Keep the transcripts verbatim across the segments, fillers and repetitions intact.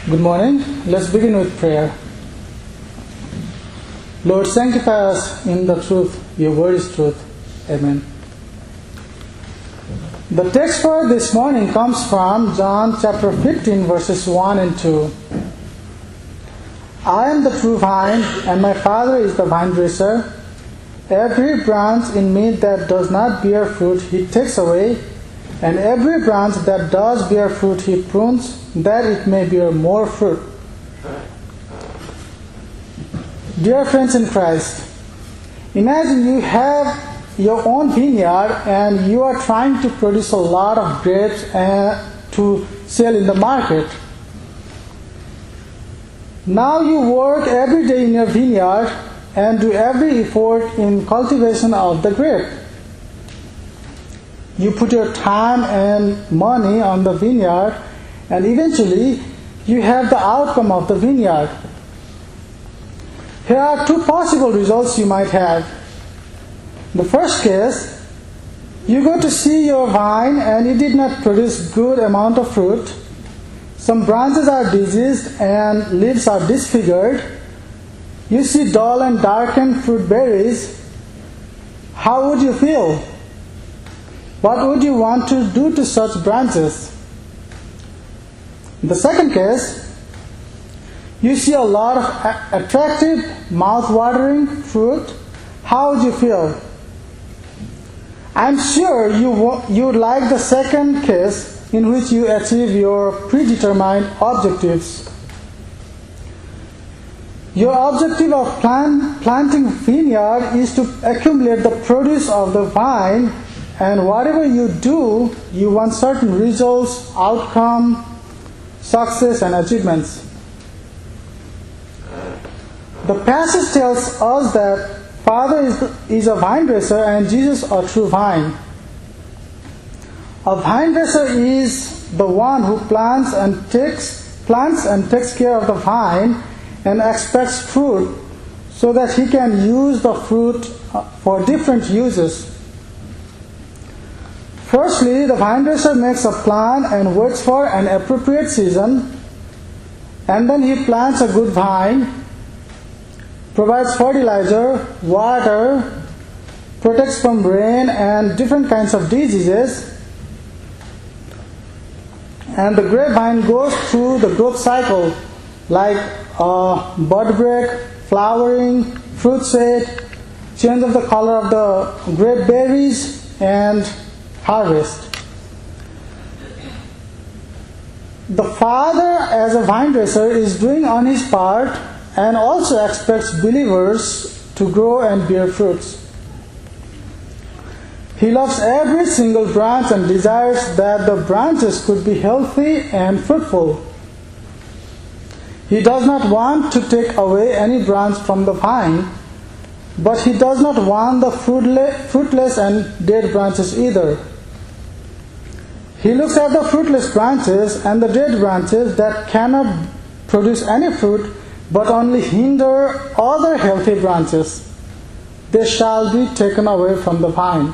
Good morning. Let's begin with prayer. Lord, sanctify us in the truth. Your word is truth. Amen. The text for this morning comes from John chapter fifteen, verses one and two. I am the true vine, and my Father is the vine dresser. Every branch in me that does not bear fruit, he takes away, and every branch that does bear fruit, he prunes, that it may bear more fruit. Dear friends in Christ, imagine you have your own vineyard and you are trying to produce a lot of grapes uh, to sell in the market. Now you work every day in your vineyard and do every effort in cultivation of the grape. You put your time and money on the vineyard, and eventually you have the outcome of the vineyard. Here are two possible results you might have. The first case, you go to see your vine and it did not produce good amount of fruit. Some branches are diseased and leaves are disfigured. You see dull and darkened fruit berries. How would you feel? What would you want to do to such branches? The second case, you see a lot of attractive, mouth-watering fruit. How would you feel? I'm sure you you would like the second case, in which you achieve your predetermined objectives. Your objective of plant, planting vineyard is to accumulate the produce of the vine, and whatever you do, you want certain results, outcome, success, and achievements. The passage tells us that Father is, is a vine dresser and Jesus a true vine. A vine dresser is the one who plants and takes plants and takes care of the vine and expects fruit so that he can use the fruit for different uses. Firstly, the vine dresser makes a plan and waits for an appropriate season, and then he plants a good vine, provides fertilizer, water, protects from rain and different kinds of diseases, and the grapevine goes through the growth cycle like uh, bud break, flowering, fruit set, change of the color of the grape berries, and harvest. The Father, as a vine dresser, is doing on his part and also expects believers to grow and bear fruits. He loves every single branch and desires that the branches could be healthy and fruitful. He does not want to take away any branch from the vine, but he does not want the fruitless and dead branches either. He looks at the fruitless branches and the dead branches that cannot produce any fruit but only hinder other healthy branches. They shall be taken away from the vine.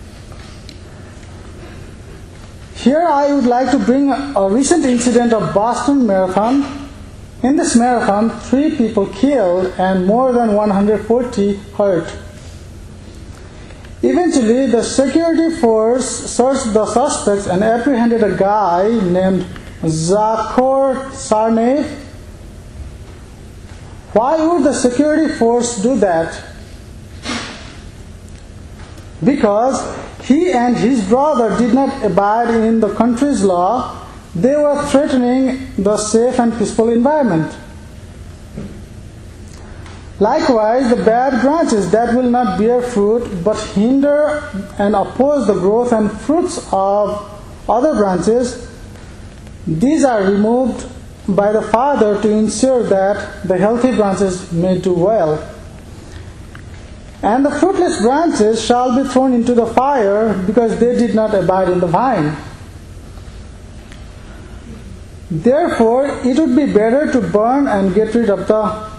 Here I would like to bring a recent incident of Boston Marathon. In this marathon, three people killed and more than one hundred forty hurt. Eventually, the security force searched the suspects and apprehended a guy named Zakhor Sarnaev. Why would the security force do that? Because he and his brother did not abide in the country's law. They were threatening the safe and peaceful environment. Likewise, the bad branches that will not bear fruit but hinder and oppose the growth and fruits of other branches, these are removed by the Father to ensure that the healthy branches may do well. And the fruitless branches shall be thrown into the fire because they did not abide in the vine. Therefore, it would be better to burn and get rid of the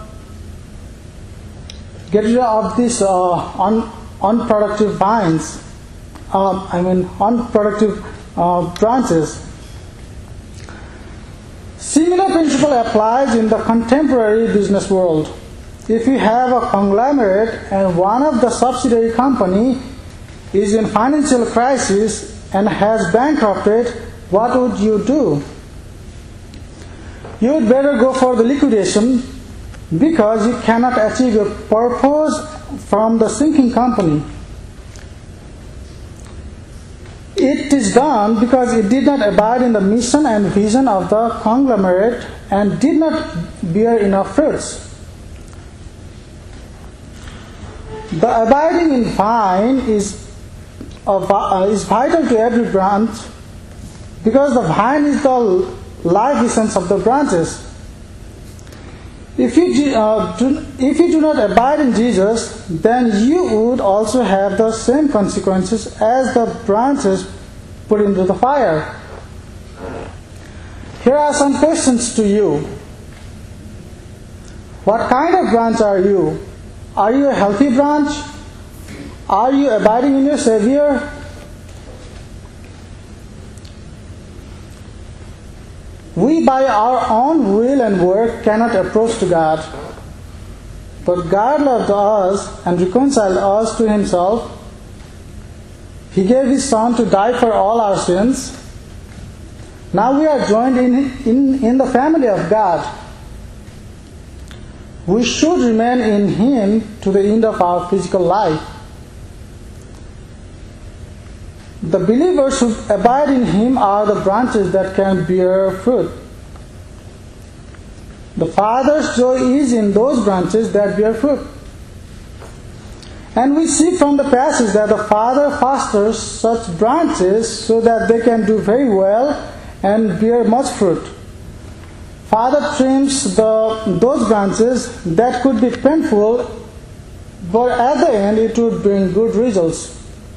get rid of these uh, un, unproductive vines. Uh, I mean, unproductive uh, branches. Similar principle applies in the contemporary business world. If you have a conglomerate and one of the subsidiary company is in financial crisis and has bankrupted, what would you do? You would better go for the liquidation because you cannot achieve your purpose from the sinking company. It is done because it did not abide in the mission and vision of the conglomerate and did not bear enough fruits. The abiding in vine is, uh, is vital to every branch because the vine is the life essence of the branches. If you, uh, do, if you do not abide in Jesus, then you would also have the same consequences as the branches put into the fire. Here are some questions to you. What kind of branch are you? Are you a healthy branch? Are you abiding in your Savior? We by our own will and work cannot approach to God. But God loved us and reconciled us to Himself. He gave His Son to die for all our sins. Now we are joined in, in, in the family of God. We should remain in Him to the end of our physical life. The believers who abide in Him are the branches that can bear fruit. The Father's joy is in those branches that bear fruit. And we see from the passage that the Father fosters such branches so that they can do very well and bear much fruit. Father trims the, those branches that could be painful, but at the end it would bring good results.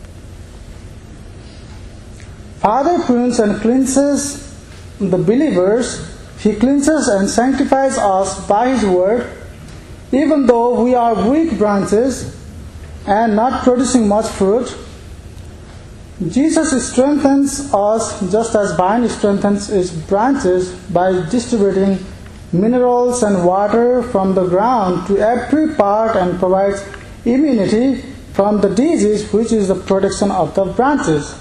Father prunes and cleanses the believers. He cleanses and sanctifies us by His word, even though we are weak branches and not producing much fruit. Jesus strengthens us just as vine strengthens its branches by distributing minerals and water from the ground to every part and provides immunity from the disease, which is the protection of the branches.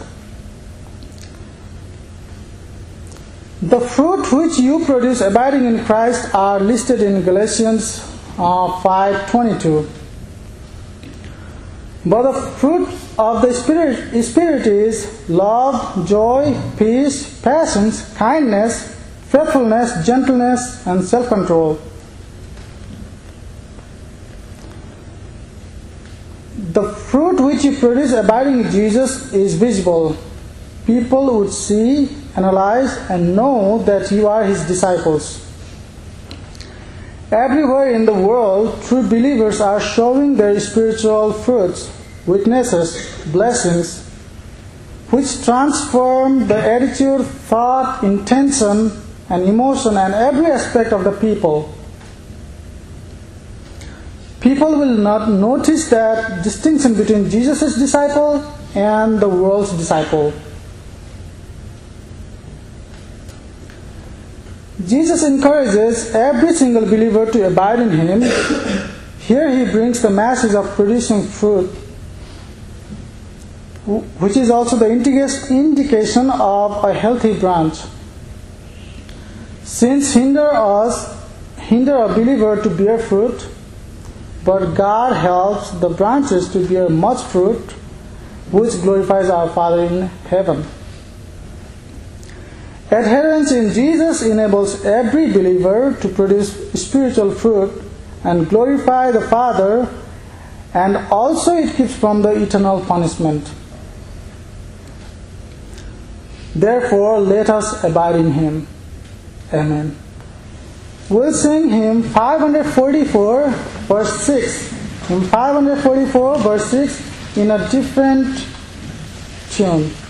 The fruit which you produce abiding in Christ are listed in Galatians uh, five twenty-two. But the fruit of the Spirit, Spirit is love, joy, peace, patience, kindness, faithfulness, gentleness, and self-control. The fruit which you produce abiding in Jesus is visible. People would see, analyze, and know that you are His disciples. Everywhere in the world, true believers are showing their spiritual fruits, witnesses, blessings, which transform the attitude, thought, intention, and emotion and every aspect of the people. People will not notice that distinction between Jesus' disciple and the world's disciple. Jesus encourages every single believer to abide in Him. Here He brings the message of producing fruit, which is also the indication of a healthy branch. Sins hinder us, hinder a believer to bear fruit, but God helps the branches to bear much fruit, which glorifies our Father in heaven. Adherence in Jesus enables every believer to produce spiritual fruit and glorify the Father, and also it keeps from the eternal punishment. Therefore, let us abide in Him. Amen. We'll sing hymn five forty-four, verse six. Hymn five forty-four, verse six, in a different tune.